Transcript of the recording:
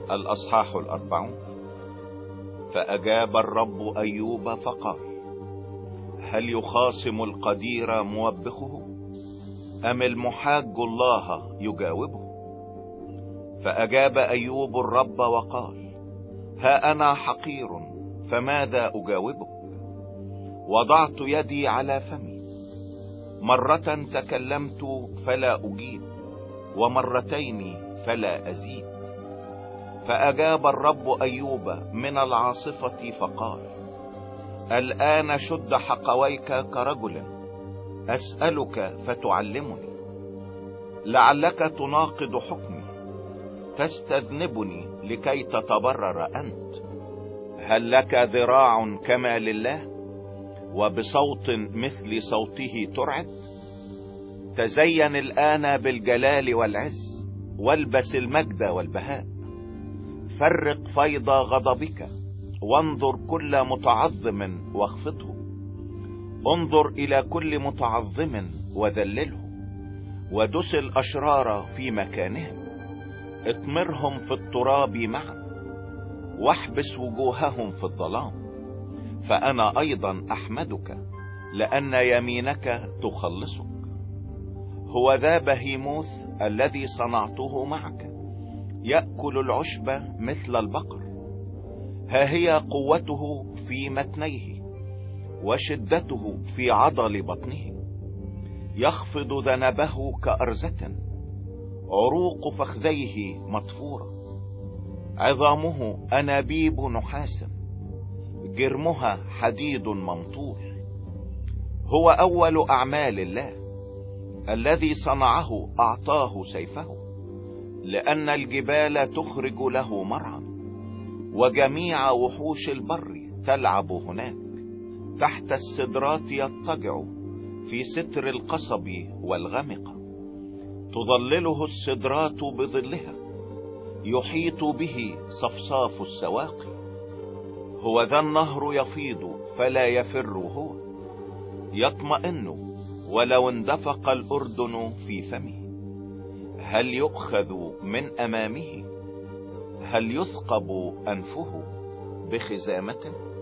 الأصحاح 40. فأجاب الرب أيوب فقال: هل يخاصم القدير موبخه؟ أم المحاج الله يجاوبه؟ فأجاب أيوب الرب وقال: ها أنا حقير، فماذا أجاوبك؟ وضعت يدي على فمي، مرة تكلمت فلا أجيب، ومرتين فلا أزيد. فأجاب الرب أيوب من العاصفة فقال: الآن شد حقويك كرجل، أسألك فتعلمني. لعلك تناقض حكمي، تستذنبني لكي تتبرر أنت. هل لك ذراع كما لله، وبصوت مثل صوته ترعد؟ تزين الآن بالجلال والعز، والبس المجد والبهاء. فرق فيض غضبك، وانظر كل متعظم واخفضه. انظر إلى كل متعظم وذلله، ودس الأشرار في مكانهم. اطمرهم في التراب معا، واحبس وجوههم في الظلام. فأنا أيضا أحمدك، لأن يمينك تخلصك. هو ذا بهيموث الذي صنعته معك، يأكل العشب مثل البقر. ها هي قوته في متنيه، وشدته في عضل بطنه. يخفض ذنبه كأرزة، عروق فخذيه مطفورة. عظامه أنابيب نحاس، جرمها حديد ممطور. هو أول أعمال الله، الذي صنعه أعطاه سيفه. لأن الجبال تخرج له مرعا، وجميع وحوش البر تلعب هناك. تحت السدرات يضطجع، في ستر القصب والغمقة. تظلله السدرات بظلها، يحيط به صفصاف السواقي. هو ذا النهر يفيض فلا يفر هو، يطمئن ولو اندفق الأردن في فمه. هل يؤخذ من أمامه؟ هل يثقب أنفه بخزامة؟